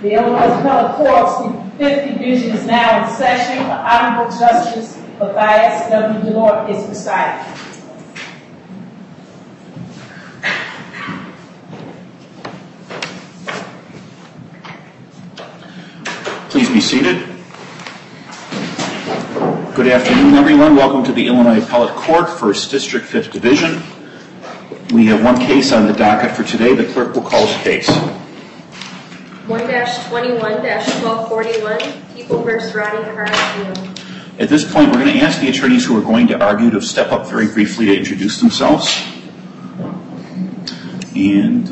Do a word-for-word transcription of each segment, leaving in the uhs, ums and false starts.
The Illinois Appellate Court's Fifth Division is now in session. The Honorable Justice Matthias W. DeLore is presiding. Please be seated. Good afternoon, everyone. Welcome to the Illinois Appellate Court, First District, Fifth Division. We have one case on the docket for today. The clerk will call the case. one dash twenty-one dash twelve forty-one, People v. Ronnie Carrasquillo. At this point, we're going to ask the attorneys who are going to argue to step up very briefly to introduce themselves. And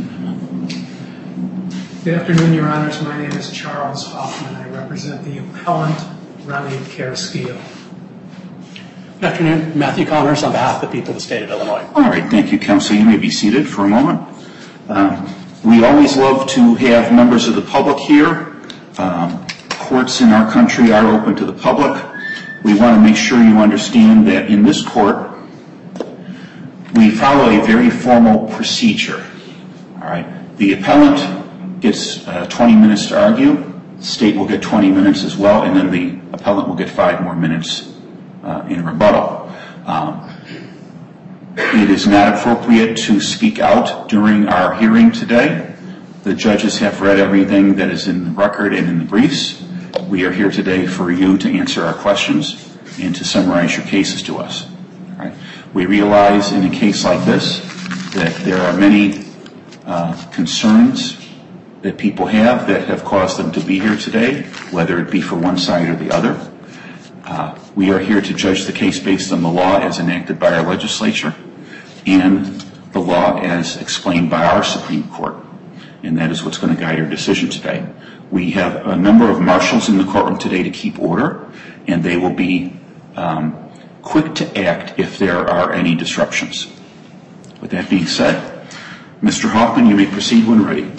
good afternoon, Your Honors. My name is Charles Hoffman. I represent the appellant, Ronnie Carrasquillo. Good afternoon. Matthew Connors on behalf of the people of the state of Illinois. All right. Thank you, counsel. You may be seated for a moment. Um, we always love to have members of the public here. Um, courts in our country are open to the public. We want to make sure you understand that in this court, we follow a very formal procedure. All right. The appellant gets uh, twenty minutes to argue. The state will get twenty minutes as well, and then the appellant will get five more minutes uh, in rebuttal. Um, it is not appropriate to speak out during our hearing today. The judges have read everything that is in the record and in the briefs. We are here today for you to answer our questions and to summarize your cases to us. All right. We realize in a case like this that there are many uh, concerns that people have that have caused them to be here today, whether it be for one side or the other. Uh, we are here to judge the case based on the law as enacted by our legislature and the law as explained by our Supreme Court. And that is what's going to guide our decision today. We have a number of marshals in the courtroom today to keep order, and they will be um, quick to act if there are any disruptions. With that being said, Mister Hoffman, you may proceed when ready.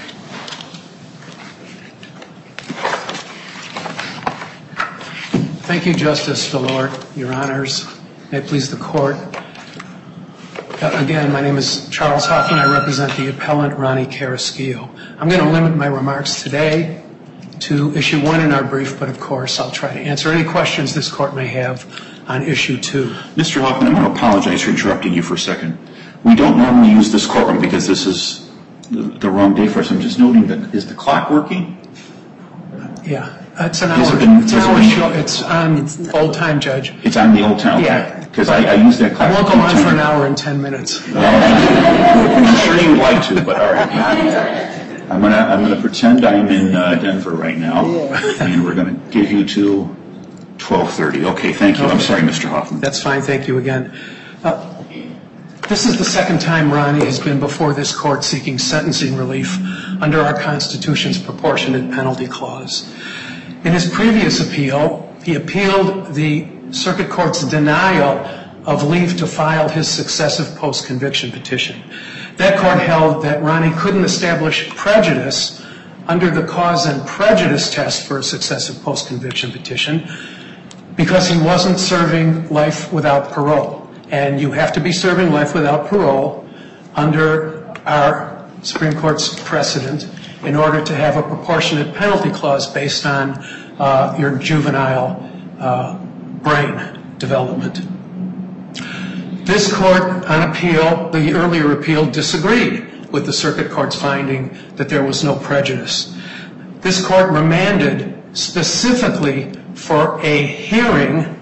Thank you, Justice DeLore. Your Honors, may it please the Court. Again, my name is Charles Hoffman. I represent the appellant, Ronnie Carrasquillo. I'm going to limit my remarks today to issue one in our brief, but of course I'll try to answer any questions this Court may have on issue two. Mister Hoffman, I'm going to apologize for interrupting you for a second. We don't normally use this courtroom because this is the, the wrong day for us. I'm just noting that, is the clock working? Yeah. It's an hour, it been, it's an hour show. It's on old time, Judge. It's on the old time, okay. Yeah. Because I, I use that clock. I won't go on for an hour and ten minutes. I'm sure you would like to, but all right. I'm gonna I'm gonna pretend I'm in uh, Denver right now, and we're gonna give you to twelve thirty. Okay, thank you. Okay. I'm sorry, Mister Hoffman. That's fine. Thank you again. Uh, this is the second time Ronnie has been before this Court seeking sentencing relief under our Constitution's proportionate penalty clause. In his previous appeal, he appealed the Circuit Court's denial of leave to file his successive post-conviction petition. That court held that Ronnie couldn't establish prejudice under the cause and prejudice test for a successive post-conviction petition because he wasn't serving life without parole. And you have to be serving life without parole under our Supreme Court's precedent in order to have a proportionate penalty clause based on uh, your juvenile uh, brain development. This court on appeal, the earlier appeal, disagreed with the Circuit Court's finding that there was no prejudice. This court remanded specifically for a hearing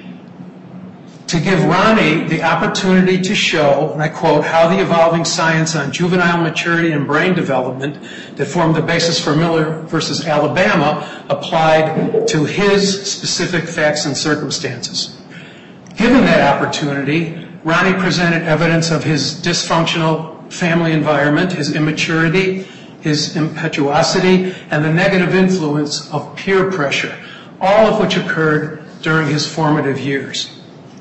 to give Ronnie the opportunity to show, and I quote, how the evolving science on juvenile maturity and brain development that formed the basis for Miller versus Alabama applied to his specific facts and circumstances. Given that opportunity, Ronnie presented evidence of his dysfunctional family environment, his immaturity, his impetuosity, and the negative influence of peer pressure, all of which occurred during his formative years.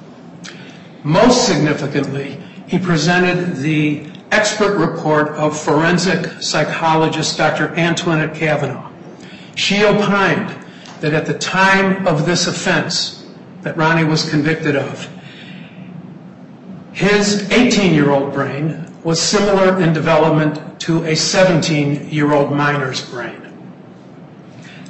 Most significantly, he presented the expert report of forensic psychologist Doctor Antoinette Cavanaugh. She opined that at the time of this offense that Ronnie was convicted of, his eighteen-year-old brain was similar in development to a seventeen-year-old minor's brain.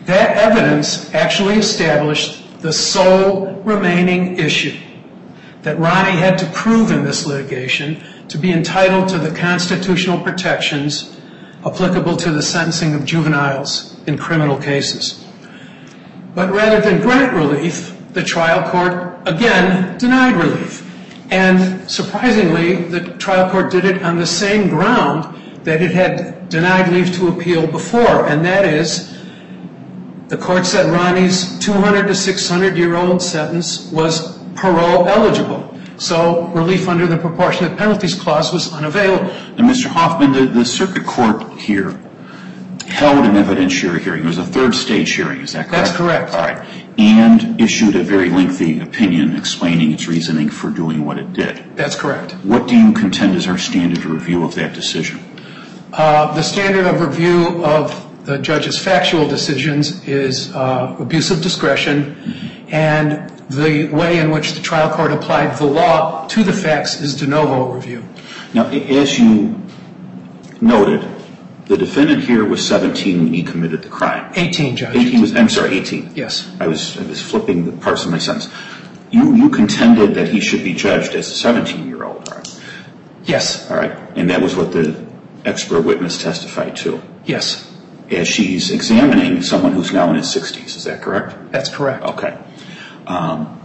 that evidence actually established the sole remaining issue that Ronnie had to prove in this litigation to be entitled to the constitutional protections applicable to the sentencing of juveniles in criminal cases. But rather than grant relief, the trial court again denied relief. And surprisingly, the trial court did it on the same ground that it had denied leave to appeal before, and that is the court said Ronnie's two hundred to six hundred year old sentence was parole eligible. So relief under the Proportionate Penalties Clause was unavailable. And Mister Hoffman, the, the circuit court here held an evidentiary hearing. It was a third stage hearing, is that correct? That's correct. All right. And issued a very lengthy opinion explaining its reasoning for doing what it did. That's correct. What do you contend is our standard review of that decision? Uh, the standard of review of the judge's factual decisions is uh, abuse of discretion, and the way in which the trial court applied the law to the facts is de novo review. Now, as you noted, the defendant here was seventeen when he committed the crime. eighteen, Judge. eighteen was, I'm sorry, eighteen. Yes. I was, I was flipping the parts of my sentence. You, you contended that he should be judged as a seventeen-year-old, right? Yes. All right. And that was what the expert witness testified to. Yes. As she's examining someone who's now in his sixties, is that correct? That's correct. Okay. Um,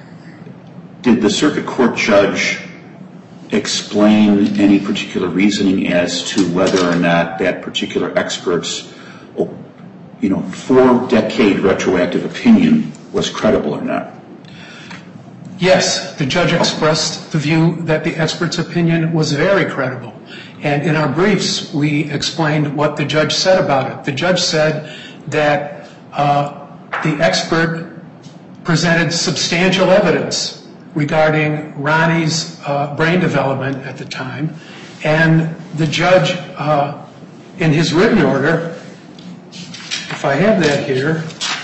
did the circuit court judge explain any particular reasoning as to whether or not that particular expert's, you know, four-decade retroactive opinion was credible or not? Yes. The judge expressed the view that the expert's opinion was very credible. And in our briefs, we explained what the judge said about it. The judge said that uh, the expert presented substantial evidence regarding Ronnie's uh, brain development at the time, and the judge, uh, in his written order, if I have that here,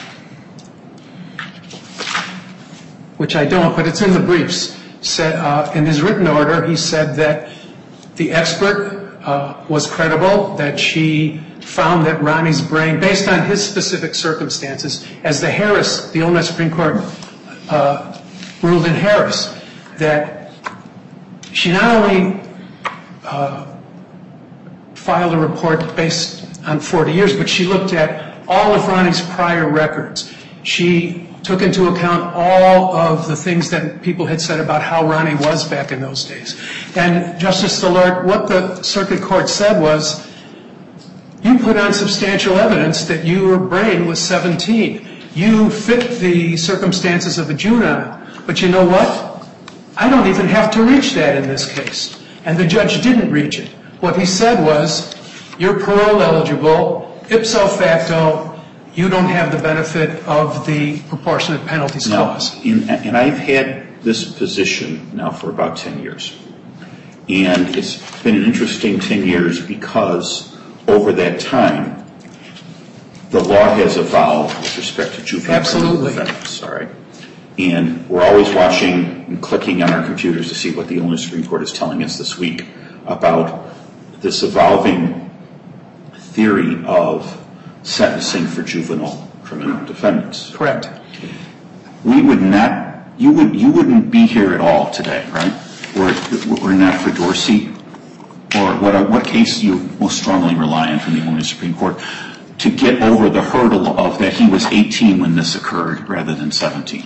which I don't, but it's in the briefs, said, uh, in his written order, he said that the expert uh, was credible, that she found that Ronnie's brain, based on his specific circumstances, as the Harris, the Illinois Supreme Court uh, ruled in Harris, that she not only uh, filed a report based on forty years, but she looked at all of Ronnie's prior records. She took into account all of the things that people had said about how Ronnie was back in those days. And Justice Szilard, what the circuit court said was, you put on substantial evidence that your brain was seventeen. You fit the circumstances of a juvenile. But you know what? I don't even have to reach that in this case. And the judge didn't reach it. What he said was, you're parole eligible, ipso facto, you don't have the benefit of the Proportionate Penalties Clause. Now, in, and I've had this position now for about ten years. And it's been an interesting ten years because over that time, the law has evolved with respect to juvenile criminal defendants. All right. And we're always watching and clicking on our computers to see what the Illinois Supreme Court is telling us this week about this evolving theory of sentencing for juvenile criminal defendants. Correct. We would not, you would, you wouldn't be here at all today, right? Were, were not for Dorsey, or what, what case do you most strongly rely on from the Illinois Supreme Court to get over the hurdle of that he was eighteen when this occurred rather than seventeen?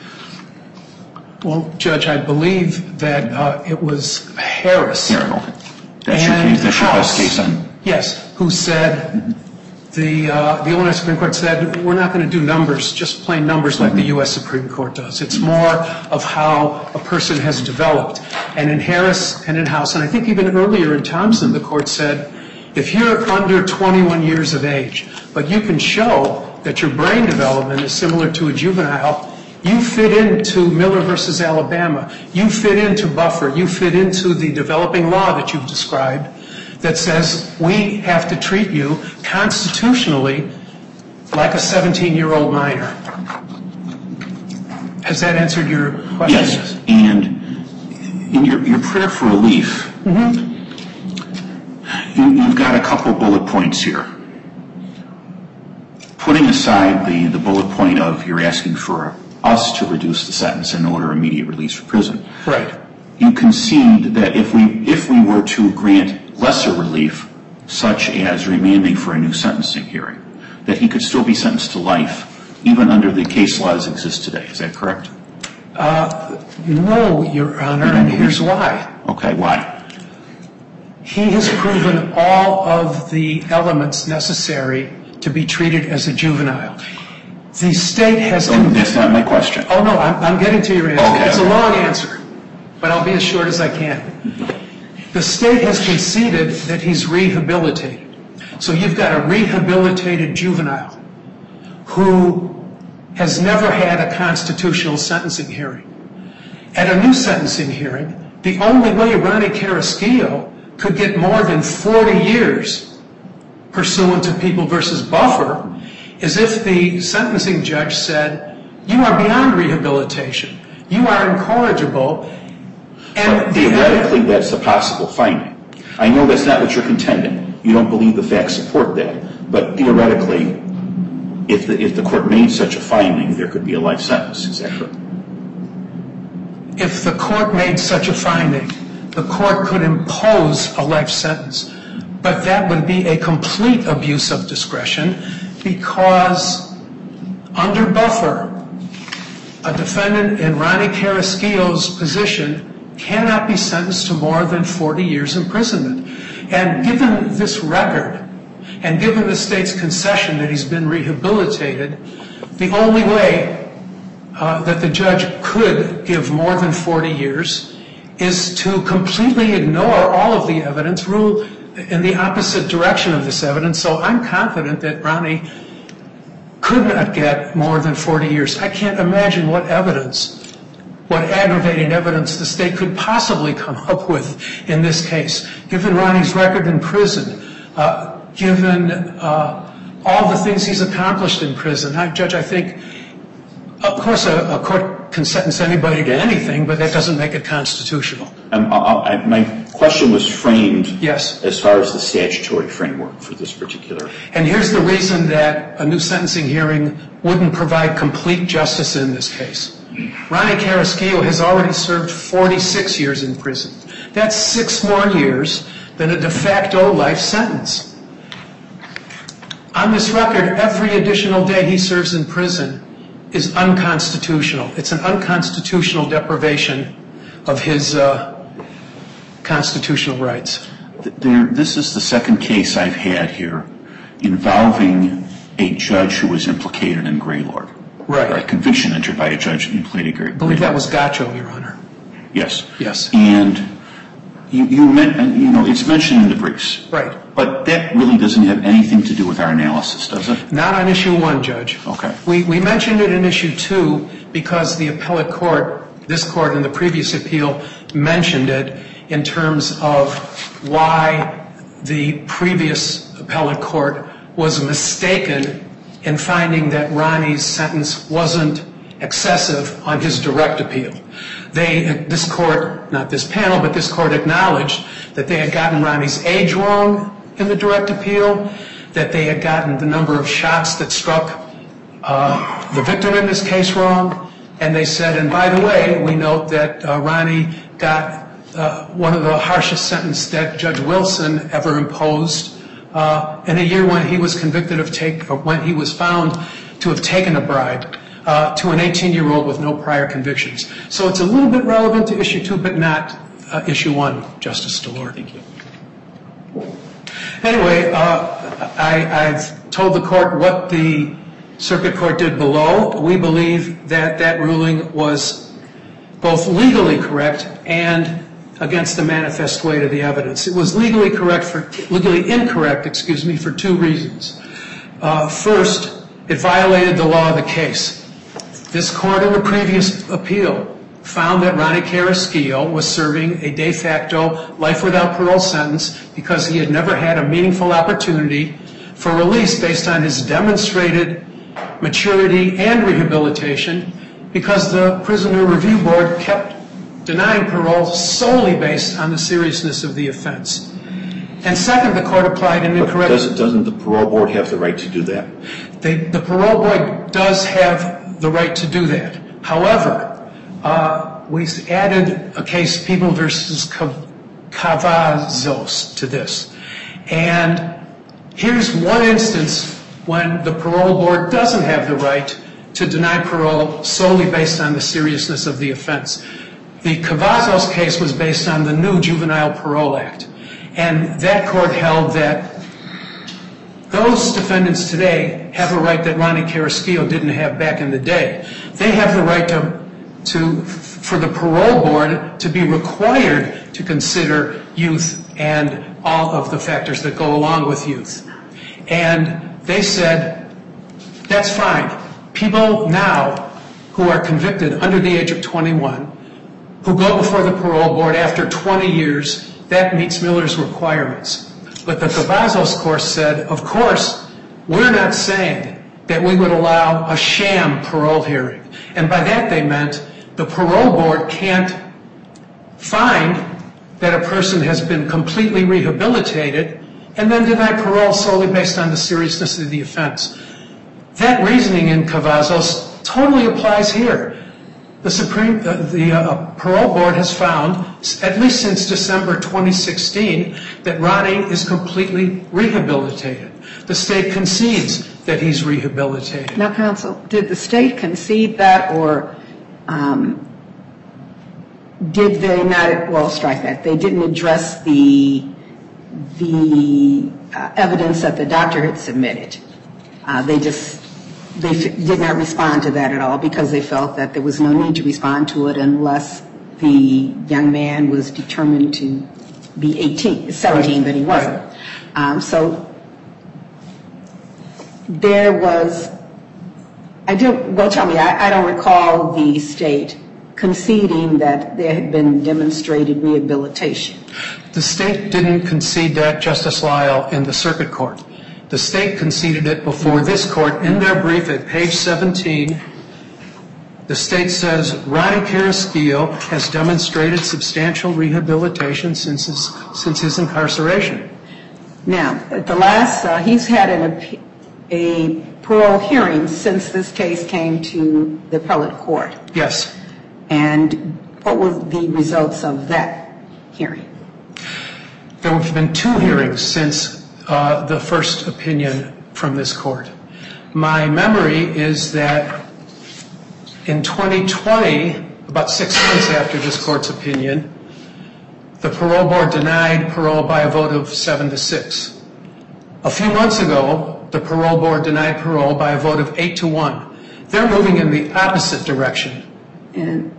Well, Judge, I believe that uh, it was Harris. Harris, okay. That's your case, that's your best case on? Yes, who said, mm-hmm. the, uh, the Illinois Supreme Court said, we're not going to do numbers, just plain numbers like mm-hmm. the U S Supreme Court does. It's more of how a person has developed. And in Harris and in House, and I think even earlier in Thompson, the court said, if you're under twenty-one years of age, but you can show that your brain development is similar to a juvenile, you fit into Miller versus Alabama. You fit into Buffer. You fit into the developing law that you've described that says we have to treat you constitutionally like a seventeen-year-old minor. Has that answered your question? Yes. And in your, your prayer for relief, mm-hmm. you, you've got a couple bullet points here. putting aside the, the bullet point of you're asking for us to reduce the sentence and order immediate release from prison. Right. You concede that if we if we were to grant lesser relief, such as remanding for a new sentencing hearing, that he could still be sentenced to life, even under the case laws that exist today. Is that correct? Uh, no, Your Honor, and here's why. Okay, why? He has proven all of the elements necessary to be treated as a juvenile. The state has... Oh, that's not my question. Oh, no, I'm, I'm getting to your answer. Okay. It's a long answer, but I'll be as short as I can. The state has conceded that he's rehabilitated. So you've got a rehabilitated juvenile who has never had a constitutional sentencing hearing. At a new sentencing hearing, the only way Ronnie Carrasquillo could get more than forty years pursuant to People v. Buffer is if the sentencing judge said, you are beyond rehabilitation, you are incorrigible, and but theoretically that's a possible finding. I know that's not what you're contending. You don't believe the facts support that. But theoretically, if the, if the court made such a finding, there could be a life sentence. Is that correct? If the court made such a finding, the court could impose a life sentence. But that would be a complete abuse of discretion because under Buffer, a defendant in Ronnie Carrasquillo's position cannot be sentenced to more than forty years imprisonment. And given this record, and given the state's concession that he's been rehabilitated, the only way uh, that the judge could give more than forty years is to completely ignore all of the evidence, rule in the opposite direction of this evidence. So I'm confident that Ronnie could not get more than forty years. I can't imagine what evidence, what aggravating evidence the state could possibly come up with in this case, given Ronnie's record in prison, uh, given uh, all the things he's accomplished in prison. I, Judge, I think, of course, a, a court can sentence anybody to anything, but that doesn't make it constitutional. Um, I, I, my question was framed yes. as far as the statutory framework for this particular. And here's the reason that a new sentencing hearing wouldn't provide complete justice in this case. Ronnie Carrasquillo has already served forty-six years in prison. That's six more years than a de facto life sentence. On this record, every additional day he serves in prison is unconstitutional. It's an unconstitutional deprivation of his uh, constitutional rights. There, this is the second case I've had here involving a judge who was implicated in Greylord. Right. Or a conviction entered by a judge implicated in Greylord. I believe that was Gacho, Your Honor. Yes. Yes. And you, you, meant, you know, it's mentioned in the briefs. Right. But that really doesn't have anything to do with our analysis, does it? Not on issue one, Judge. Okay. We, we mentioned it in issue two because the appellate court, this court in the previous appeal, mentioned it in terms of why the previous appellate court was mistaken in finding that Ronnie's sentence wasn't excessive on his direct appeal. They, this court, not this panel, but this court acknowledged that they had gotten Ronnie's age wrong in the direct appeal, that they had gotten the number of shots that struck uh, the victim in this case wrong, and they said, and by the way, we note that uh, Ronnie got uh, one of the harshest sentences that Judge Wilson ever imposed uh, in a year when he was convicted of take, or when he was found to have taken a bribe uh, to an eighteen-year-old with no prior convictions. So it's a little bit relevant to issue two, but not uh, issue one, Justice DeLorde. Thank you. Anyway, uh, I, I've told the court what the circuit court did below. We believe that that ruling was both legally correct and against the manifest weight of the evidence. It was legally correct for, legally incorrect, excuse me, for two reasons. Uh, first, it violated the law of the case. This court in the previous appeal found that Ronnie Carrasquillo was serving a de facto life without parole sentence because he had never had a meaningful opportunity for release based on his demonstrated maturity and rehabilitation, because the Prisoner Review Board kept denying parole solely based on the seriousness of the offense. And second, the court applied an incorrect... Doesn't, doesn't the parole board have the right to do that? They, the parole board does have the right to do that. However, uh, we added a case, People versus Cavazos, to this. And here's one instance when the parole board doesn't have the right to deny parole solely based on the seriousness of the offense. The Cavazos case was based on the new Juvenile Parole Act. And that court held that those defendants today have a right that Ronnie Carrasquillo didn't have back in the day. They have the right to, to, for the parole board to be required to consider youth and all of the factors that go along with youth. And they said, that's fine. People now who are convicted under the age of twenty-one, who go before the parole board after twenty years, that meets Miller's requirements. But the Cavazos court said, of course, we're not saying that we would allow a sham parole hearing. And by that they meant the parole board can't find that a person has been completely rehabilitated and then deny parole solely based on the seriousness of the offense. That reasoning in Cavazos totally applies here. The Supreme, uh, the uh, parole board has found, at least since December twenty sixteen, that Ronnie is completely rehabilitated. The state concedes that he's rehabilitated. Now, counsel, did the state concede that, or um, did they not? Well, strike that. They didn't address the the uh, evidence that the doctor had submitted. Uh, they just. They f- did not respond to that at all because they felt that there was no need to respond to it unless the young man was determined to be eighteen, seventeen, but he wasn't. Um, so there was, I don't, well, tell me, I, I don't recall the state conceding that there had been demonstrated rehabilitation. The state didn't concede that, Justice Lyle, in the circuit court. The state conceded it before this court in their brief at page seventeen. The state says Ronnie Carrasquillo has demonstrated substantial rehabilitation since his, since his incarceration. Now, at the last, uh, he's had an, a parole hearing since this case came to the appellate court. Yes. And what were the results of that hearing? There have been two hearings since Uh, the first opinion from this court. My memory is that in twenty twenty, about six months after this court's opinion, the parole board denied parole by a vote of seven to six. A few months ago, the parole board denied parole by a vote of eight to one. They're moving in the opposite direction. And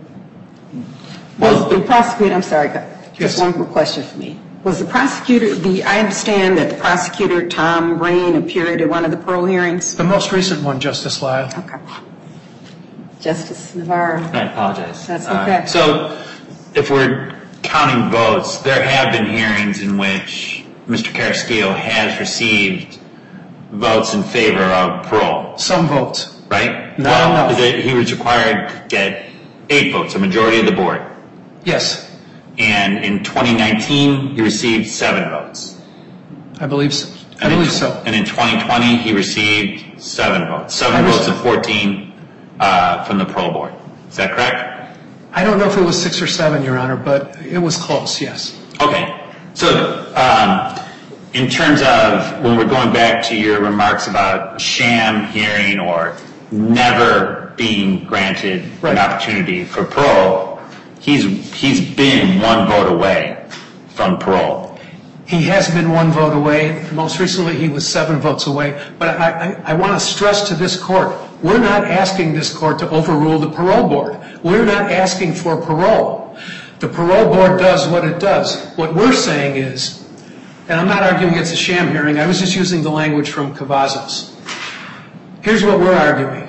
was the prosecutor, I'm sorry, just Yes. one more question for me. Was the prosecutor, the, I understand that the prosecutor, Tom Breen, appeared at one of the parole hearings? The most recent one, Justice Lyle. Okay. Justice Navarro. I apologize. That's okay. Uh, so if we're counting votes, there have been hearings in which Mister Carrasquillo has received votes in favor of parole. Some votes. Right? Not well, enough. It, he was required to get eight votes, a majority of the board. Yes. And in twenty nineteen, he received seven votes. I believe so. I And believe in, so. And in twenty twenty, he received seven votes. Seven I votes was- of fourteen uh, from the parole board. Is that correct? I don't know if it was six or seven, Your Honor, but it was close, yes. Okay. So um, in terms of when we're going back to your remarks about sham hearing or never being granted Right. an opportunity for parole, he's he's been one vote away from parole. He has been one vote away. Most recently, he was seven votes away. But I, I, I want to stress to this court, we're not asking this court to overrule the parole board. We're not asking for parole. The parole board does what it does. What we're saying is, and I'm not arguing it's a sham hearing, I was just using the language from Cavazos. Here's what we're arguing.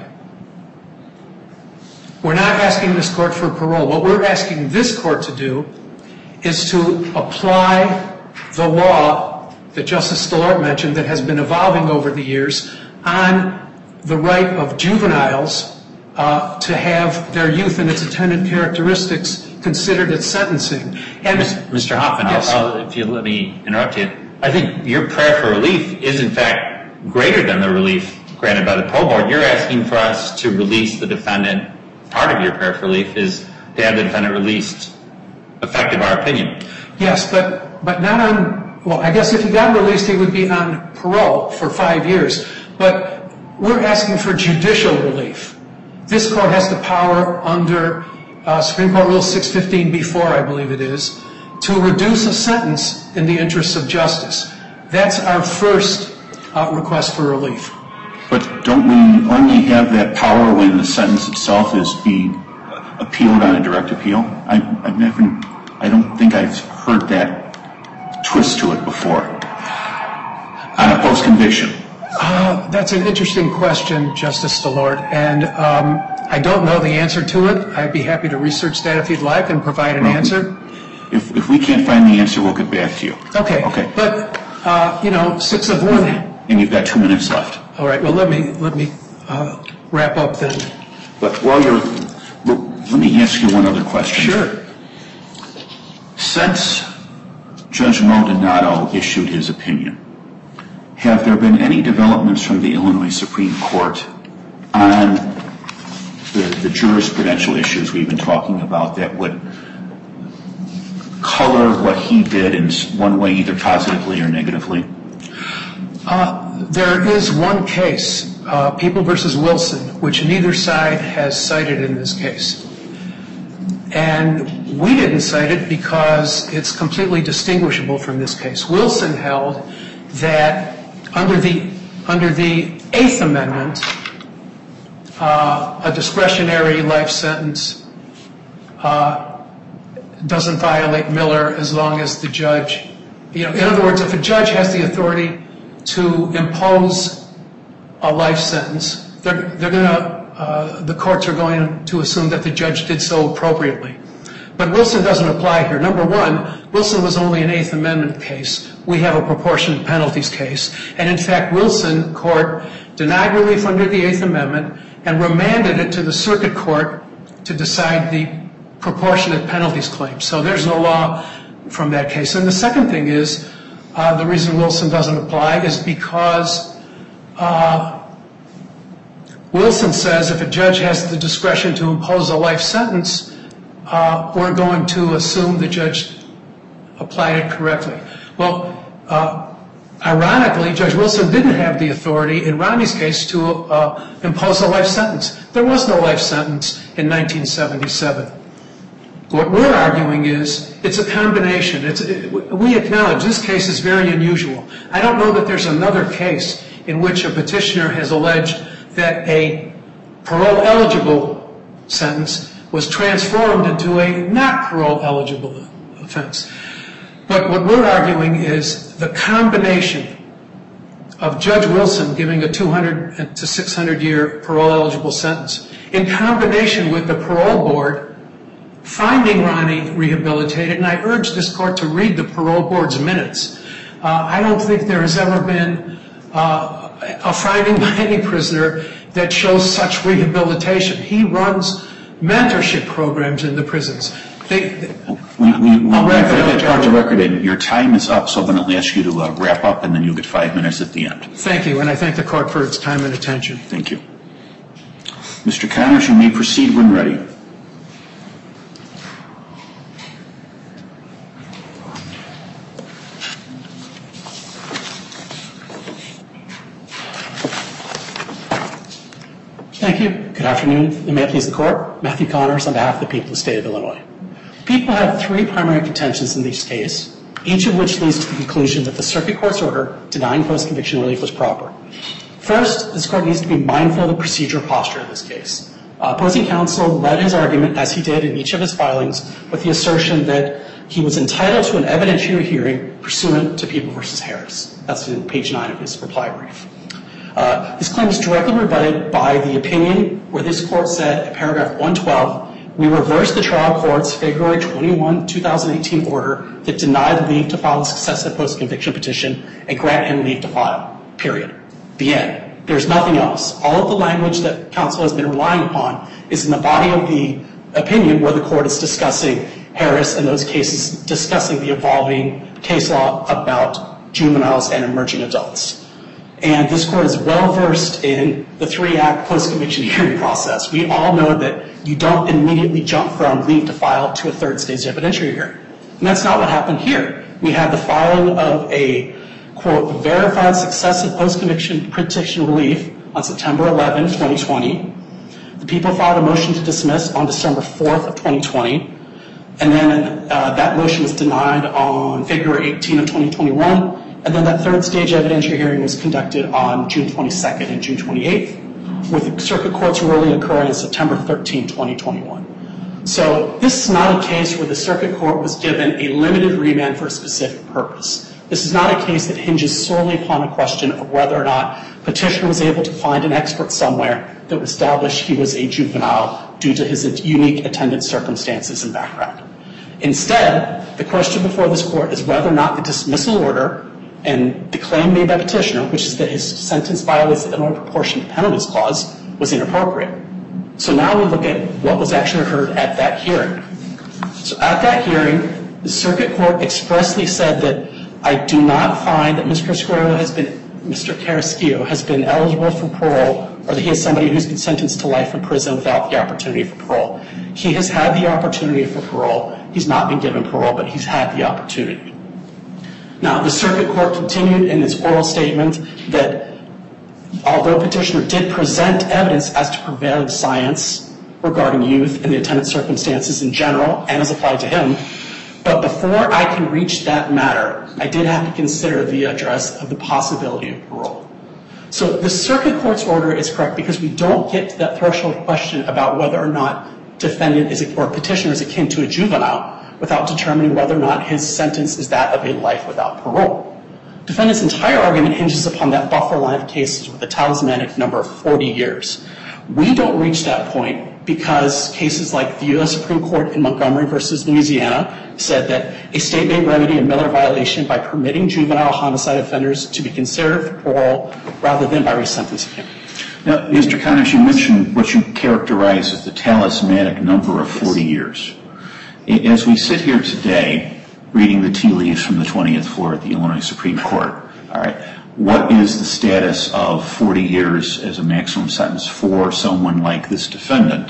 We're not asking this court for parole. What we're asking this court to do is to apply the law that Justice Stallort mentioned that has been evolving over the years on the right of juveniles uh, to have their youth and its attendant characteristics considered at sentencing. And Mister Hoffman, Yes. I'll, I'll, if you let me interrupt you, I think your prayer for relief is, in fact, greater than the relief granted by the parole board. You're asking for us to release the defendant. Part of your prayer for relief is to have the defendant released effective our opinion. Yes, but but not on, well, I guess if he got released, he would be on parole for five years. But we're asking for judicial relief. This court has the power under uh, Supreme Court Rule six fifteen B four, I believe it is, to reduce a sentence in the interests of justice. That's our first uh, request for relief. But don't we only have that power when the sentence itself is being appealed on a direct appeal? I, I've never, I don't think I've heard that twist to it before. On a post-conviction. Uh, that's an interesting question, Justice DeLorde, and um, I don't know the answer to it. I'd be happy to research that if you'd like and provide an well, answer. If, if we can't find the answer, we'll get back to you. Okay. Okay. But, uh, you know, six of one. And you've got two minutes left. All right. Well, let me let me uh, wrap up then. But while you're, let me ask you one other question. Sure. Since Judge Maldonado issued his opinion, have there been any developments from the Illinois Supreme Court on the, the jurisprudential issues we've been talking about that would color what he did in one way, either positively or negatively? Uh, there is one case, uh, People v. Wilson, which neither side has cited in this case. And we didn't cite it because it's completely distinguishable from this case. Wilson held that under the under the Eighth Amendment, uh, a discretionary life sentence uh, doesn't violate Miller as long as the judge, you know, in other words, if a judge has the authority to impose a life sentence, they're, they're going to, uh, the courts are going to assume that the judge did so appropriately. But Wilson doesn't apply here. Number one, Wilson was only an Eighth Amendment case. We have a proportionate penalties case. And in fact, Wilson court denied relief under the Eighth Amendment and remanded it to the circuit court to decide the proportionate penalties claim. So there's no law from that case. And the second thing is, uh, the reason Wilson doesn't apply is because uh, Wilson says if a judge has the discretion to impose a life sentence, Uh, we're going to assume the judge applied it correctly. Well, uh, ironically, Judge Wilson didn't have the authority in Ronnie's case to uh, impose a life sentence. There was no life sentence in nineteen seventy-seven. What we're arguing is it's a combination. It's, it, we acknowledge this case is very unusual. I don't know that there's another case in which a petitioner has alleged that a parole-eligible sentence was transformed into a not parole-eligible offense. But what we're arguing is the combination of Judge Wilson giving a two hundred to six hundred year parole-eligible sentence in combination with the parole board finding Ronnie rehabilitated, and I urge this court to read the parole board's minutes. Uh, I don't think there has ever been uh, a finding by any prisoner that shows such rehabilitation. He runs mentorship programs in the prisons. They, they, we, we, we, I'll wrap it up, Doctor Record, and your time is up, so I'm going to ask you to uh, wrap up, and then you'll get five minutes at the end. Thank you, and I thank the court for its time and attention. Thank you. Mister Connors, you may proceed when ready. Thank you. Good afternoon, and may it please the court. Matthew Connors on behalf of the people of the state of Illinois. People have three primary contentions in this case, each of which leads to the conclusion that the circuit court's order denying post-conviction relief was proper. First, this court needs to be mindful of the procedural posture of this case. Uh, opposing counsel led his argument, as he did in each of his filings, with the assertion that he was entitled to an evidentiary hearing pursuant to People v. Harris. That's in page nine of his reply brief. Uh, this claim is directly rebutted by the opinion where this court said in paragraph one twelve, we reversed the trial court's February twenty-first, twenty eighteen order that denied leave to file a successive post-conviction petition and grant him leave to file, period. The end. There's nothing else. All of the language that counsel has been relying upon is in the body of the opinion where the court is discussing Harris and those cases, discussing the evolving case law about juveniles and emerging adults. And this court is well versed in the three-act post-conviction hearing process. We all know that you don't immediately jump from leave to file to a third-stage evidentiary hearing. And that's not what happened here. We had the filing of a, quote, verified successive post-conviction petition relief on September eleventh, twenty twenty. The people filed a motion to dismiss on December fourth of twenty twenty. And then uh, that motion was denied on February eighteenth of twenty twenty-one. And then that third stage evidentiary hearing was conducted on June twenty-second and June twenty-eighth, with the circuit court's ruling occurring on September thirteenth, twenty twenty-one. So this is not a case where the circuit court was given a limited remand for a specific purpose. This is not a case that hinges solely upon a question of whether or not petitioner was able to find an expert somewhere that would establish he was a juvenile due to his unique attendance circumstances and background. Instead, the question before this court is whether or not the dismissal order and the claim made by petitioner, which is that his sentence violates the Illinois Proportionate Penalties Clause, was inappropriate. So now we look at what was actually heard at that hearing. So at that hearing, the circuit court expressly said that I do not find that Mister Carrasquillo has been, Mister Carrasquillo has been eligible for parole, or that he is somebody who's been sentenced to life in prison without the opportunity for parole. He has had the opportunity for parole. He's not been given parole, but he's had the opportunity. Now, the circuit court continued in its oral statement that although petitioner did present evidence as to prevailing science regarding youth and the attendance circumstances in general and as applied to him, but before I can reach that matter, I did have to consider the address of the possibility of parole. So the circuit court's order is correct because we don't get to that threshold question about whether or not defendant is or petitioner is akin to a juvenile without determining whether or not his sentence is that of a life without parole. Defendant's entire argument hinges upon that buffer line of cases with a talismanic number of forty years. We don't reach that point because cases like the U S Supreme Court in Montgomery versus Louisiana said that a state may remedy a Miller violation by permitting juvenile homicide offenders to be considered for parole rather than by resentencing him. Now, Mister Connors, you mentioned what you characterize as the talismanic number of forty years. As we sit here today, reading the tea leaves from the twentieth floor at the Illinois Supreme Court, all right, what is the status of forty years as a maximum sentence for someone like this defendant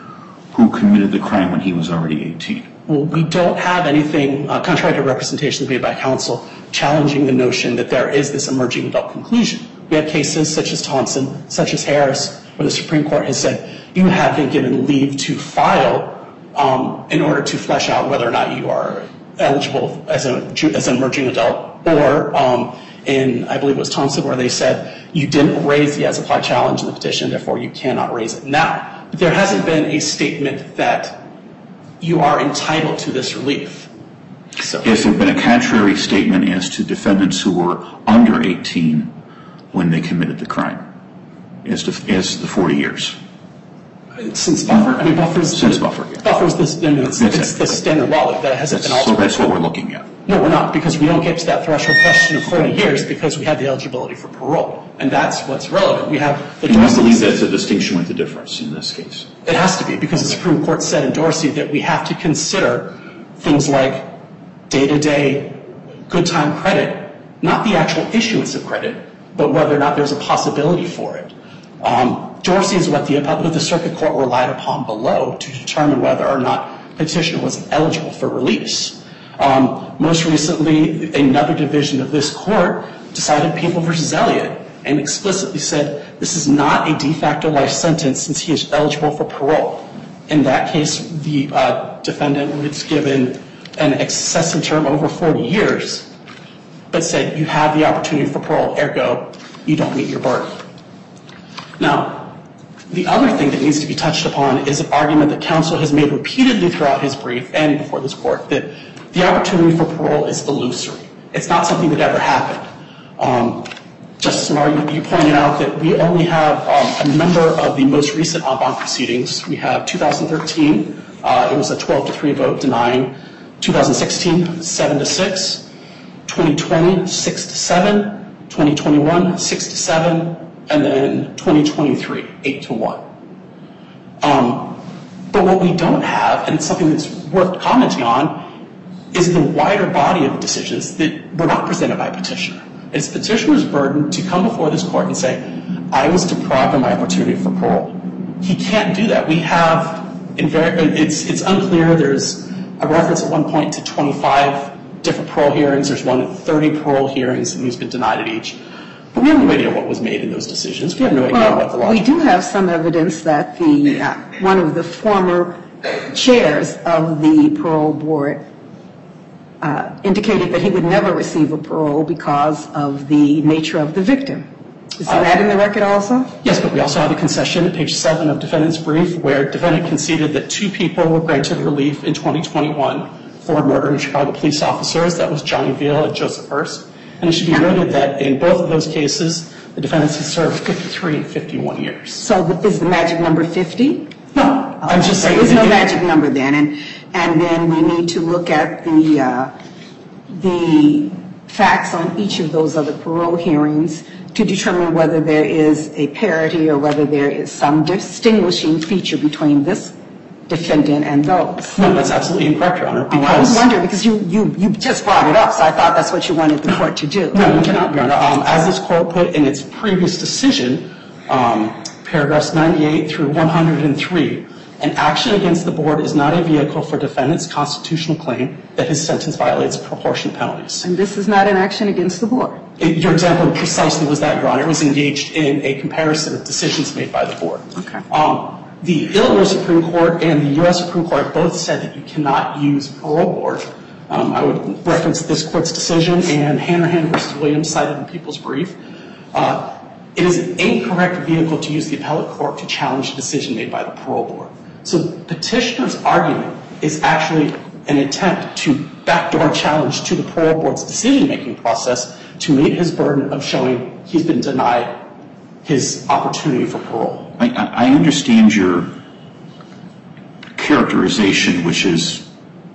who committed the crime when he was already eighteen? Well, we don't have anything, uh, contrary to representations made by counsel, challenging the notion that there is this emerging adult conclusion. We have cases such as Thompson, such as Harris, where the Supreme Court has said you have been given leave to file um, in order to flesh out whether or not you are eligible as, a, as an emerging adult, or um, in, I believe it was Thompson, where they said you didn't raise the as-applied challenge in the petition, therefore you cannot raise it now. But there hasn't been a statement that you are entitled to this relief. So, has there been a contrary statement as to defendants who were under eighteen when they committed the crime, as, to, as the forty years? Since Buffer? I mean, Buffer's... Since Buffer, yeah. Buffer's this, I mean, it's, it's the standard law that hasn't been altered. So that's what we're looking at. No, we're not, because we don't get to that threshold question of forty years because we have the eligibility for parole. And that's what's relevant. We have the... Do you believe that's a distinction with the difference in this case? It has to be, because the Supreme Court said in Dorsey that we have to consider things like day-to-day good time credit, not the actual issuance of credit, but whether or not there's a possibility for it. Um, Dorsey is what the, what the circuit court relied upon below to determine whether or not petitioner was eligible for release. Um, most recently, another division of this court decided People versus Elliott and explicitly said this is not a de facto life sentence since he is eligible for parole. In that case, the uh, defendant was given an excessive term over forty years, but said you have the opportunity for parole, ergo, you don't meet your burden. Now, the other thing that needs to be touched upon is an argument that counsel has made repeatedly throughout his brief and before this court, that the opportunity for parole is illusory. It's not something that ever happened. Um, Justice Amar, you, you pointed out that we only have um, a number of the most recent en banc proceedings. We have two thousand thirteen, uh, it was a twelve to three vote denying. two thousand sixteen, seven to six. twenty twenty, six to seven. twenty twenty-one, six to seven. And then twenty twenty-three, eight to one. Um, but what we don't have, and it's something that's worth commenting on, is the wider body of decisions that were not presented by petitioner. It's petitioner's burden to come before this court and say, I was deprived of my opportunity for parole. He can't do that. We have, in very, it's, it's unclear. There's a reference at one point to twenty-five different parole hearings. There's one at thirty parole hearings, and he's been denied at each. But we have no idea what was made in those decisions. We have no idea well, what the law we is. do have some evidence that the uh, one of the former chairs of the parole board uh, indicated that he would never receive a parole because of the nature of the victim. Is uh, that in the record also? Yes, but we also have a concession at page seven of defendant's brief where defendant conceded that two people were granted relief in twenty twenty-one for murdering Chicago police officers. That was Johnny Veal and Joseph Hurst. And it should be noted that in both of those cases, the defendants have served fifty-three and fifty-one years. So is the magic number fifty? No, I'm just saying. There is no magic number then. And, and then we need to look at the, uh, the facts on each of those other parole hearings to determine whether there is a parity or whether there is some distinguishing feature between this defendant and those. No, that's absolutely incorrect, Your Honor. Because oh, I was wondering, because you, you, you just brought it up, so I thought that's what you wanted the court to do. No, you cannot, Your Honor. Um, as this court put in its previous decision, um, paragraphs ninety-eight through one hundred three, an action against the board is not a vehicle for defendant's constitutional claim that his sentence violates proportionate penalties. And this is not an action against the board? It, your example precisely was that, Your Honor. It was engaged in a comparison of decisions made by the board. Okay. Um, The Illinois Supreme Court and the U S Supreme Court both said that you cannot use parole board. Um, I would reference this court's decision and Hanrahan versus Williams cited in People's Brief. Uh, it is an incorrect vehicle to use the appellate court to challenge a decision made by the parole board. So petitioner's argument is actually an attempt to backdoor challenge to the parole board's decision-making process to meet his burden of showing he's been denied his opportunity for parole. I, I understand your characterization, which is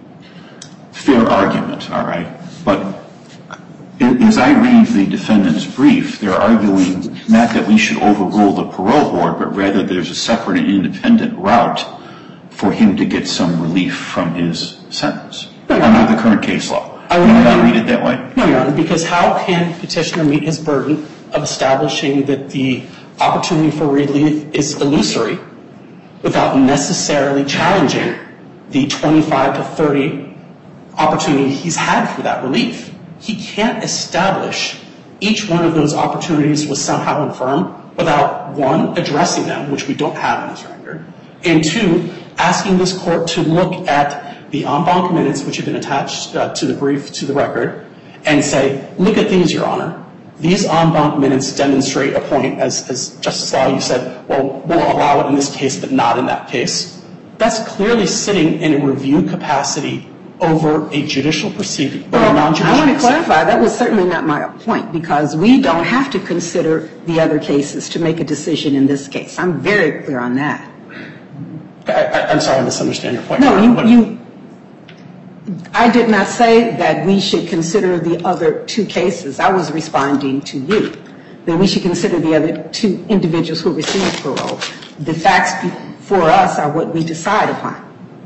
fair argument, all right? But as I read the defendant's brief, they're arguing not that we should overrule the parole board, but rather there's a separate and independent route for him to get some relief from his sentence under the current case law. I would not read it that way. No, Your Honor, because how can petitioner meet his burden of establishing that the opportunity for relief is illusory without necessarily challenging the twenty-five to thirty opportunity he's had for that relief? He can't establish each one of those opportunities was somehow infirm without, one, addressing them, which we don't have in this record, and two, asking this court to look at the en banc minutes, which have been attached uh, to the brief, to the record, and say, look at these, Your Honor. These en banc minutes demonstrate a point, as, as Justice Law, you said, well, we'll allow it in this case, but not in that case. That's clearly sitting in a review capacity over a judicial proceeding, or well, a non-judicial I want to proceeding. clarify, that was certainly not my point, because we don't have to consider the other cases to make a decision in this case. I'm very clear on that. I, I, I'm sorry, I misunderstand your point. No, you, you, I did not say that we should consider the other two cases. I was responding to you, that we should consider the other two individuals who received parole. The facts for us are what we decide upon.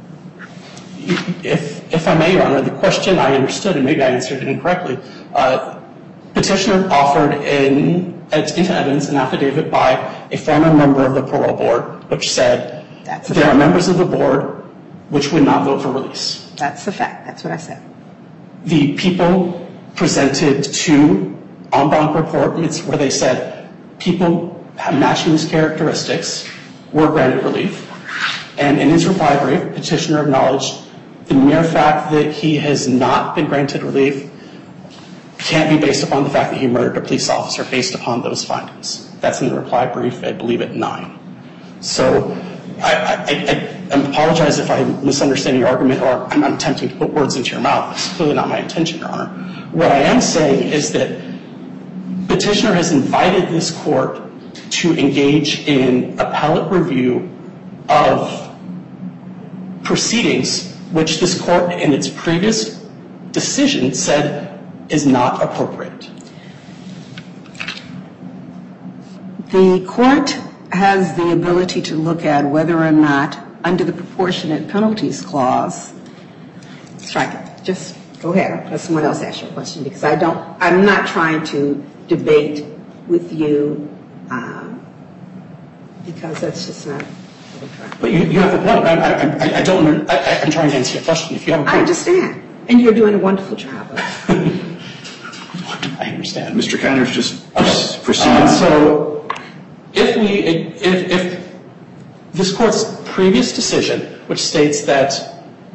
If, if I may, Your Honor, the question I understood, and maybe I answered it incorrectly, uh, petitioner offered in, into evidence an affidavit by a former member of the parole board, which said That's there are members of the board which would not vote for release. That's a fact. That's what I said. The people presented two en banc reports where they said people matching these characteristics were granted relief. And in his reply brief, petitioner acknowledged the mere fact that he has not been granted relief can't be based upon the fact that he murdered a police officer based upon those findings. That's in the reply brief, I believe, at nine. So I, I, I, I apologize if I'm misunderstanding your argument or I'm attempting to put words into your mouth. It's clearly not my intention, Your Honor. What I am saying is that petitioner has invited this court to engage in appellate review of proceedings which this court in its previous decision said is not appropriate. The court has the ability to look at whether or not, under the proportionate penalties clause, strike it, just Go ahead. Let someone else ask your question, because I don't, I'm not trying to debate with you, um, because that's just not what I'm trying to do. But you, you have a point. I, I, I don't, I, I'm trying to answer your question. If you have a point. I understand. And you're doing a wonderful job of it. I understand. Mister Connors, just Okay. proceed. Uh, so if we, if, if this court's previous decision, which states that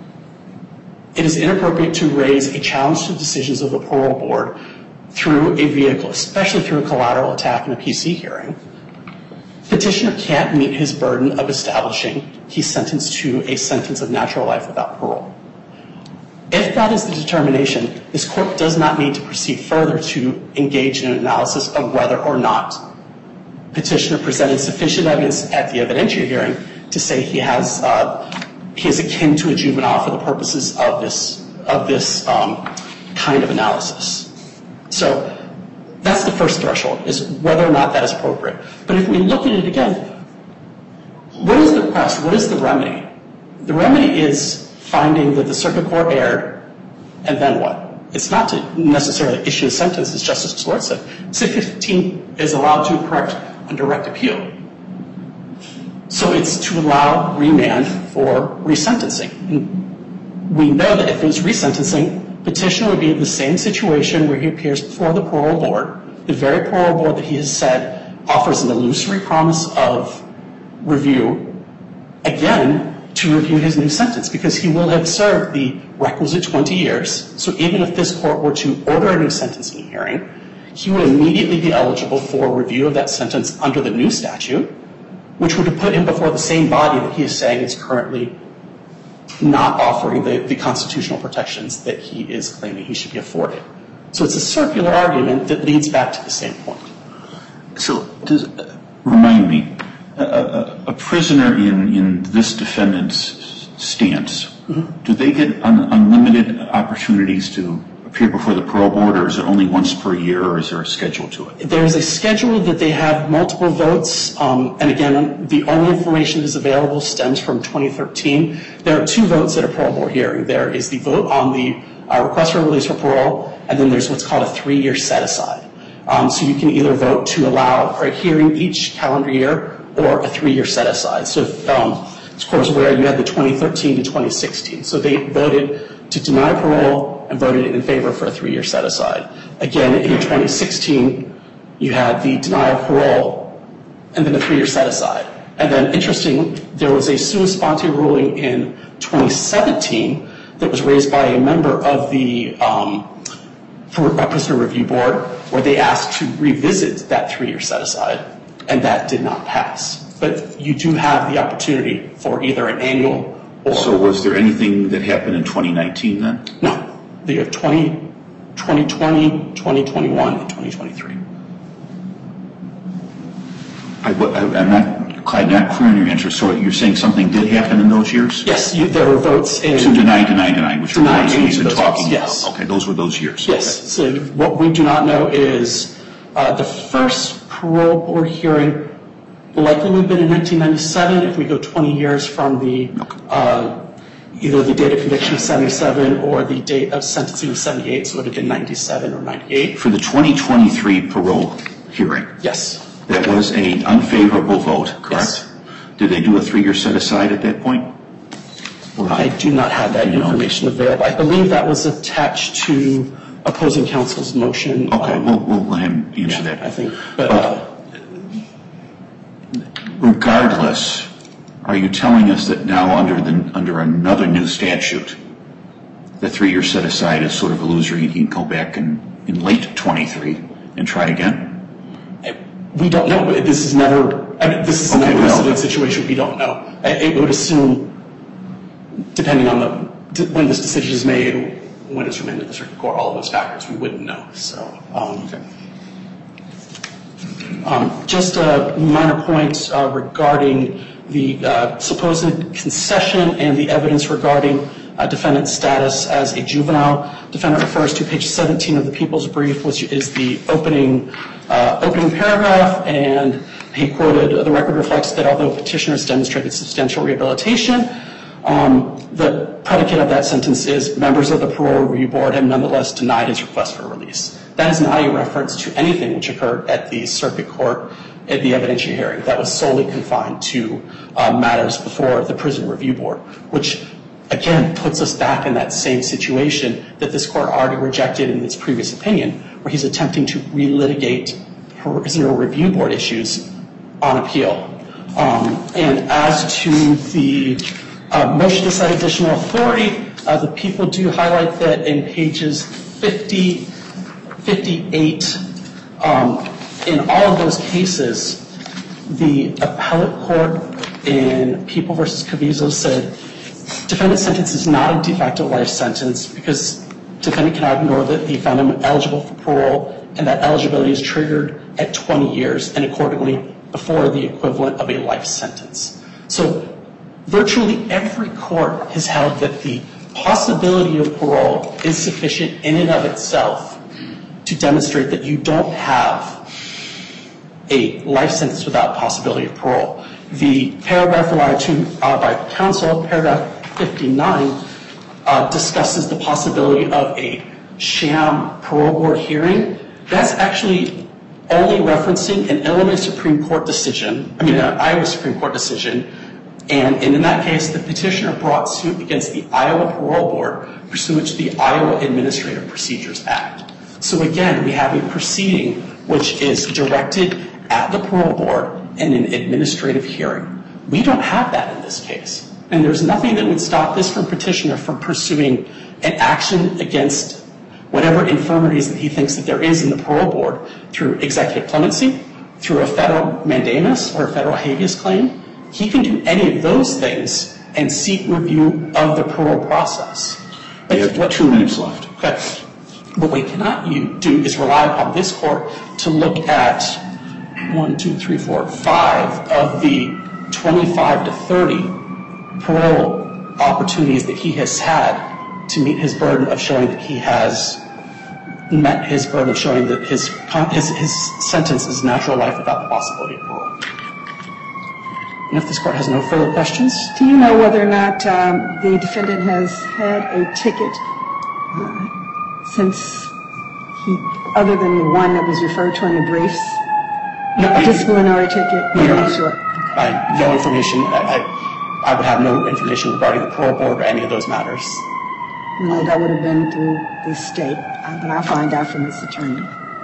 it is inappropriate to raise a challenge to decisions of the parole board through a vehicle, especially through a collateral attack in a P C hearing, petitioner can't meet his burden of establishing he's sentenced to a sentence of natural life without parole. If that is the determination, this court does not need to proceed further to engage in an analysis of whether or not petitioner presented sufficient evidence at the evidentiary hearing to say he has uh, he is akin to a juvenile for the purposes of this of this um, kind of analysis. So that's the first threshold, is whether or not that is appropriate. But if we look at it again, what is the request? What is the remedy? The remedy is finding that the circuit court erred, and then what? It's not to necessarily issue a sentence, as Justice Schwartz said. C fifteen is allowed to correct on direct appeal. So it's to allow remand for resentencing. And we know that if it was resentencing, petitioner would be in the same situation where he appears before the parole board, the very parole board that he has said offers an illusory promise of review, again, to review his new sentence, because he will have served the requisite twenty years. So even if this court were to order a new sentencing hearing, he would immediately be eligible for review of that sentence under the new statute, which would have put him before the same body that he is saying is currently not offering the, the constitutional protections that he is claiming he should be afforded. So it's a circular argument that leads back to the same point. So does, uh, remind me, a, a, a prisoner in, in this defendant's stance, mm-hmm. do they get un, unlimited opportunities to appear before the parole board, or is it only once per year, or is there a schedule to it? There's a schedule that they have multiple votes, um, and again, the only information that is available stems from twenty thirteen. There are two votes at a parole board hearing. There is the vote on the uh, request for release for parole, and then there's what's called a three-year set-aside. Um, so you can either vote to allow a hearing each calendar year or a three-year set-aside. So, um, of course, where you had the twenty thirteen to twenty sixteen. So they voted to deny parole and voted in favor for a three-year set-aside. Again, in twenty sixteen, you had the denial of parole and then a three-year set-aside. And then, interesting, there was a sua sponte ruling in twenty seventeen that was raised by a member of the um, Prisoner Review Board, where they asked to revisit that three-year set-aside, and that did not pass. But you do have the opportunity for either an annual or... So was there anything that happened in twenty nineteen then? No. You have twenty, twenty twenty, twenty twenty-one, and twenty twenty-three. I, I'm not, I'm not clear on your answer. So you're saying something did happen in those years? Yes, you, there were votes in... To deny, deny, deny, which deny, are the ones we've been talking about. Yes. Okay, those were those years. Yes. Okay. So what we do not know is uh, the first parole board hearing likely would have been in nineteen ninety-seven if we go twenty years from the... Uh, either the date of conviction of seventy-seven or the date of sentencing of seventy-eight, so it would have been ninety-seven or ninety-eight. For the twenty twenty-three parole hearing? Yes. That was an unfavorable vote, correct? Yes. Did they do a three-year set-aside at that point? I do not have that information available. I believe that was attached to opposing counsel's motion. Okay, um, we'll, we'll let him answer yeah, that. I think. But, uh, regardless, are you telling us that now under the under another new statute, the three-year set-aside is sort of illusory and he can go back in, in late twenty-three and try again? We don't know. This is never, I mean, this is okay, an unprecedented well, situation. We don't know. It would assume, depending on the when this decision is made, when it's remanded to the circuit court, all of those factors, we wouldn't know. So, um, okay. um, just a minor point uh, regarding the uh, supposed concession and the evidence regarding uh, defendant's status as a juvenile. Defendant refers to page seventeen of the People's Brief, which is the opening uh, opening paragraph, and he quoted, "The record reflects that although petitioner has demonstrated substantial rehabilitation, Um, the predicate of that sentence is members of the parole review board have nonetheless denied his request for release. That is not a reference to anything which occurred at the circuit court at the evidentiary hearing. That was solely confined to uh, matters before the prison review board, which again puts us back in that same situation that this court already rejected in its previous opinion, where he's attempting to relitigate prisoner review board issues on appeal. Um, and as to the uh, motion to cite additional authority, uh, the people do highlight that in pages fifty, fifty-eight, um, in all of those cases, the appellate court in People v. Caviezel said, defendant's sentence is not a de facto life sentence because defendant cannot ignore that he found him eligible for parole and that eligibility is triggered at twenty years and accordingly before the equivalent of a life sentence. So virtually every court has held that the possibility of parole is sufficient in and of itself to demonstrate that you don't have a life sentence without possibility of parole. The paragraph relied to uh, by counsel, paragraph fifty-nine, uh, discusses the possibility of a sham parole board hearing. That's actually only referencing an Illinois Supreme Court decision, I mean an Iowa Supreme Court decision, and, and in that case the petitioner brought suit against the Iowa Parole Board pursuant to the Iowa Administrative Procedures Act. So again, we have a proceeding which is directed at the parole board in an administrative hearing. We don't have that in this case. And there's nothing that would stop this from petitioner from pursuing an action against whatever infirmities that he thinks that there is in the parole board through executive clemency, through a federal mandamus or a federal habeas claim. He can do any of those things and seek review of the parole process. You have two minutes left. Okay. What we cannot do is rely upon this court to look at one, two, three, four, five of the twenty-five to thirty parole opportunities that he has had to meet his burden of showing that he has met his burden of showing that his his, his sentence is natural life without the possibility of parole. And if this court has no further questions. Do you know whether or not um, the defendant has had a ticket uh, since he, other than the one that was referred to in the briefs? No, a disciplinary ticket? No, Your Honor. Sure. I have no information. I, I, I would have no information regarding the parole board or any of those matters. No, that would have been through the state, uh, but I'll find out from his attorney.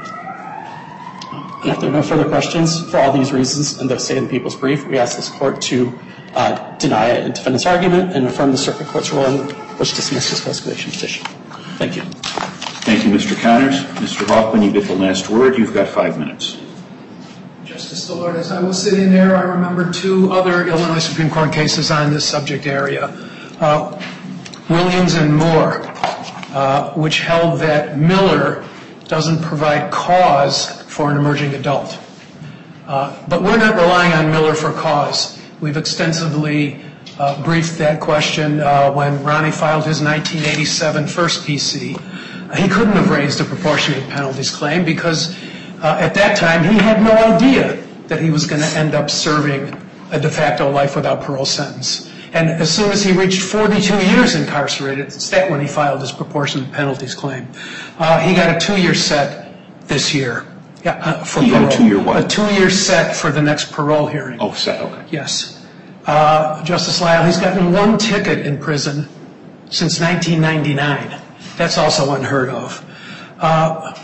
And if there are no further questions, for all these reasons and those stated in the People's Brief, we ask this court to uh, deny a defendant's argument and affirm the circuit court's ruling which dismissed his post-conviction petition. Thank you. Thank you, Mister Connors. Mister Hoffman, you get the last word. You've got five minutes. Justice DeLorde, as I was sitting there, I remember two other Illinois Supreme Court cases on this subject area. Uh, Williams and Moore, uh, which held that Miller doesn't provide cause for an emerging adult. Uh, but we're not relying on Miller for cause. We've extensively uh, briefed that question uh, when Ronnie filed his nineteen eighty-seven first P C. He couldn't have raised a proportionate penalties claim because uh, at that time he had no idea that he was going to end up serving a de facto life without parole sentence. And as soon as he reached forty-two years incarcerated, it's that when he filed his proportionate penalties claim. Uh, he got a two-year set this year. Yeah, uh, for he parole. got a two-year what? A two-year set for the next parole hearing. Oh, set, okay. Yes. Uh, Justice Lyle, he's gotten one ticket in prison since nineteen ninety-nine. That's also unheard of. Uh,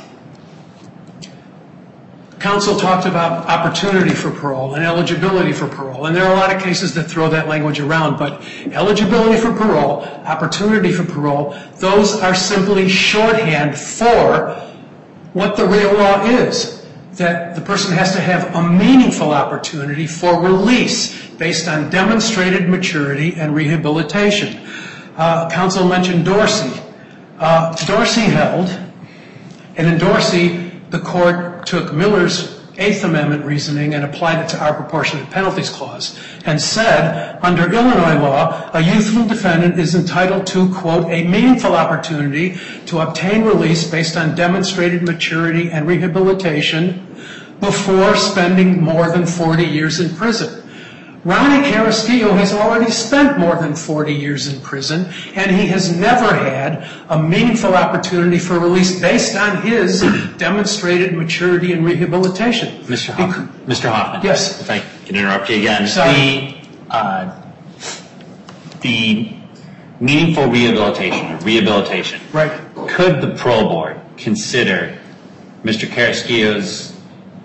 Counsel talked about opportunity for parole and eligibility for parole, and there are a lot of cases that throw that language around, but eligibility for parole, opportunity for parole, those are simply shorthand for what the real law is, that the person has to have a meaningful opportunity for release based on demonstrated maturity and rehabilitation. Uh, counsel mentioned Dorsey. Uh, Dorsey held, and in Dorsey, the court took Miller's Eighth Amendment reasoning and applied it to our proportionate penalties clause and said, under Illinois law, a youthful defendant is entitled to, quote, a meaningful opportunity to obtain release based on demonstrated maturity and rehabilitation before spending more than forty years in prison. Ronnie Carrasquillo has already spent more than forty years in prison, and he has never had a meaningful opportunity for release based on his demonstrated maturity and rehabilitation. Mister Hoffman, Mister Hoffman. Yes. If I can interrupt you again. Sorry. The, uh, the meaningful rehabilitation, or rehabilitation. Right. Could the parole board consider Mister Carrasquillo's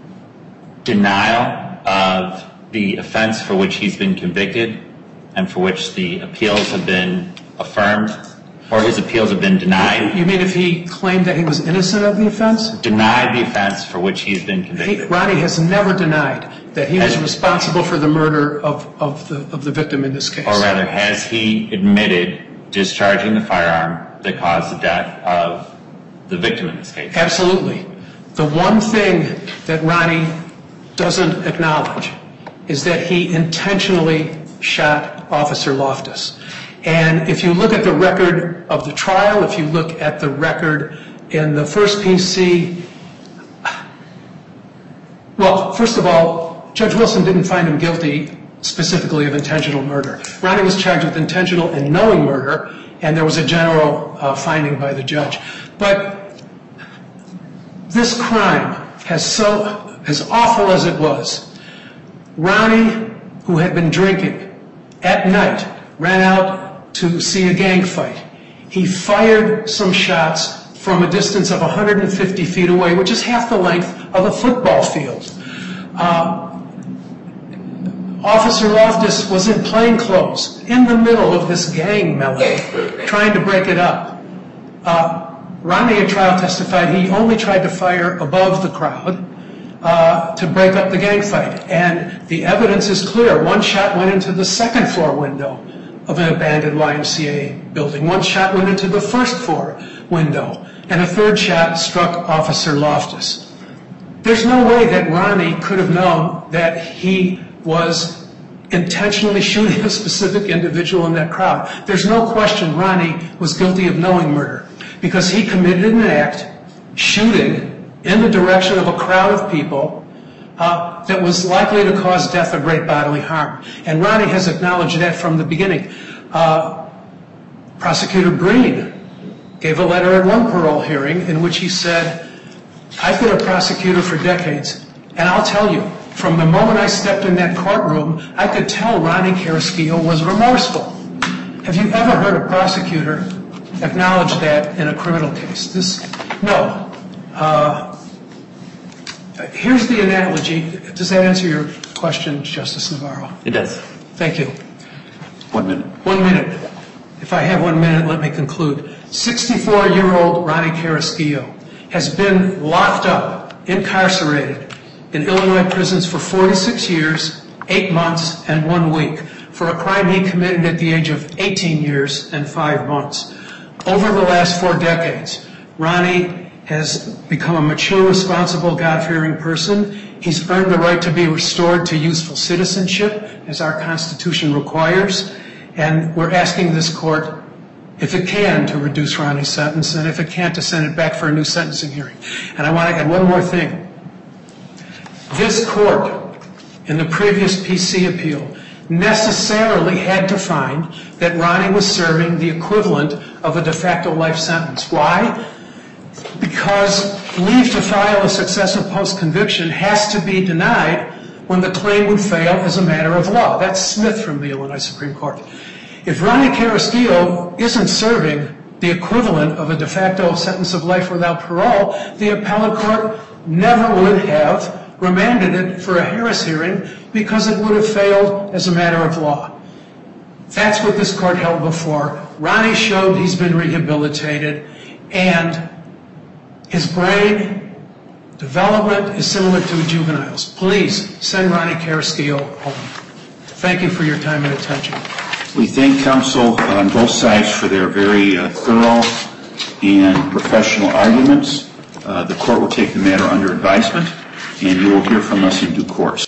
denial of the offense for which he's been convicted and for which the appeals have been affirmed, or his appeals have been denied? You mean if he claimed that he was innocent of the offense? Denied the offense for which he's been convicted. He, Ronnie has never denied that he was has, responsible for the murder of, of, the, of the victim in this case. Or rather, has he admitted discharging the firearm that caused the death of the victim in this case? Absolutely. The one thing that Ronnie doesn't acknowledge is that he intentionally shot Officer Loftus. And if you look at the record of the trial, if you look at the record in the first P C, well, first of all, Judge Wilson didn't find him guilty specifically of intentional murder. Ronnie was charged with intentional and knowing murder, and there was a general uh, finding by the judge. But this crime has so, as awful as it was, Ronnie, who had been drinking at night, ran out to see a gang fight. He fired some shots from a distance of one hundred fifty feet away, which is half the length of a football field. Uh, Officer Loftus was in plain clothes, in the middle of this gang melee, trying to break it up. Uh, Ronnie at trial testified he only tried to fire above the crowd uh, to break up the gang fight. And the evidence is clear. One shot went into the second floor window of an abandoned Y M C A building. One shot went into the first floor window. And a third shot struck Officer Loftus. There's no way that Ronnie could have known that he was intentionally shooting a specific individual in that crowd. There's no question Ronnie was guilty of knowing murder because he committed an act shooting in the direction of a crowd of people uh, that was likely to cause death or great bodily harm. And Ronnie has acknowledged that from the beginning. Uh, Prosecutor Breen gave a letter at one parole hearing in which he said, I've been a prosecutor for decades, and I'll tell you, from the moment I stepped in that courtroom, I could tell Ronnie Carrasquillo was remorseful. Have you ever heard a prosecutor acknowledge that in a criminal case? This, no. Uh, here's the analogy. Does that answer your question, Justice Navarro? It does. Thank you. One minute. One minute. If I have one minute, let me conclude. sixty-four-year-old Ronnie Carrasquillo has been locked up, incarcerated, in Illinois prisons for forty-six years, eight months, and one week for a crime he committed at the age of eighteen years and five months. Over the last four decades, Ronnie has become a mature, responsible, God-fearing person. He's earned the right to be restored to useful citizenship, as our Constitution requires. And we're asking this court, if it can, to reduce Ronnie's sentence, and if it can't, to send it back for a new sentencing hearing. And I want to add one more thing. This court, in the previous P C appeal, necessarily had to find that Ronnie was serving the equivalent of a de facto life sentence. Why? Because leave to file a successive post-conviction has to be denied when the claim would fail as a matter of law. That's Smith from the Illinois Supreme Court. If Ronnie Carrasquillo isn't serving the equivalent of a de facto sentence of life without parole, the appellate court never would have remanded it for a Harris hearing because it would have failed as a matter of law. That's what this court held before. Ronnie showed he's been rehabilitated, and his brain development is similar to a juvenile's. Please send Ronnie Carrasquillo home. Thank you for your time and attention. We thank counsel on both sides for their very uh, thorough and professional arguments. Uh, the court will take the matter under advisement, and you will hear from us in due course.